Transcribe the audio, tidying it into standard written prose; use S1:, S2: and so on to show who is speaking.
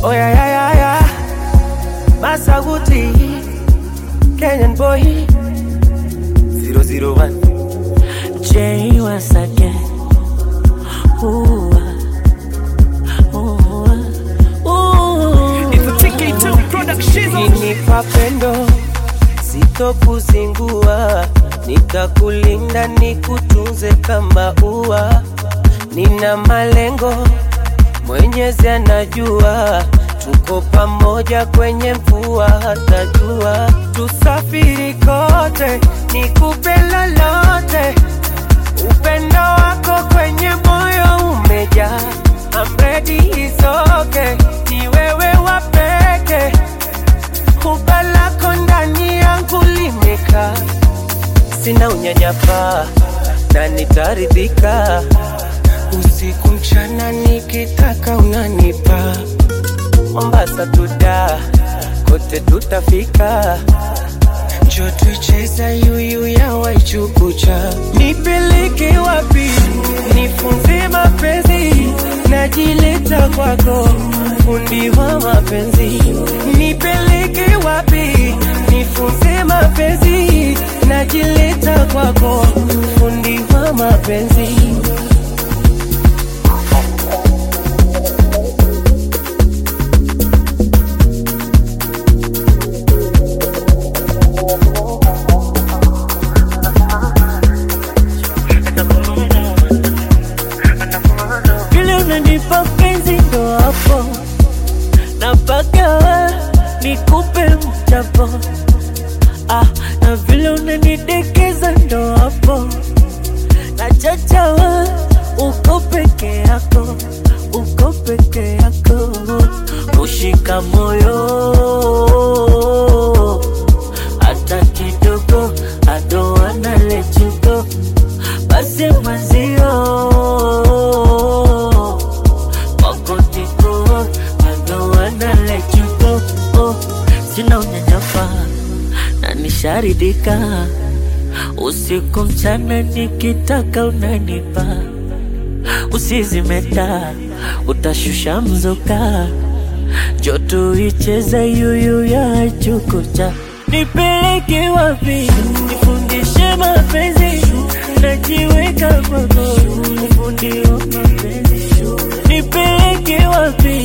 S1: Oh yeah, yeah, yeah, yeah. Masaguti, Kenyan boy, 001.
S2: Jay once again. Ooh,
S1: It's a TK2 production. Ninipa pendo, sitokuzingua, nitakulinda nikutunze kama ua. Nina malengo, Mwenyezi anajua, tuko pamoja kwenye mvua hata jua. Tusafiri kote, nikupe lolote, upendo wako kwenye moyo umejaa. I'm ready, it's okay, ni wewe wa peke, huba lako ndani yangu limekaa. Sina unyanyapaa na nitaridhika, usiku mchana nikitaka unanipa. Mombasa tuda, kote tutafika, njoo tucheza yuyu ya Waichukucha. Nipeleke wapi, nifunze mapenzi, najileta kwako, fundi wa mapenzi. Nipeleke wapi, nifunze mapenzi, najileta kwako, fundi wa mapenzi.
S2: unanipa penzi ndo hapo napaka nikupe mchapo. Na vile unanidekeza ndo hapo nachachawa, uko peke yako, uko peke yako. Ushika moyo hata kidogo, I don't wanna let you go. Basi mwenzio sina unyanyapa na nisharidika, usiku mchana nikitaka unanipa. Usizimeta utashusha mzuka, joto icheza yuyu ya Waichukucha. Nipeleke wapi, nifundishe mapenzi, najiweka kwako, ufundi wa mapenzi. Nipeleke wapi,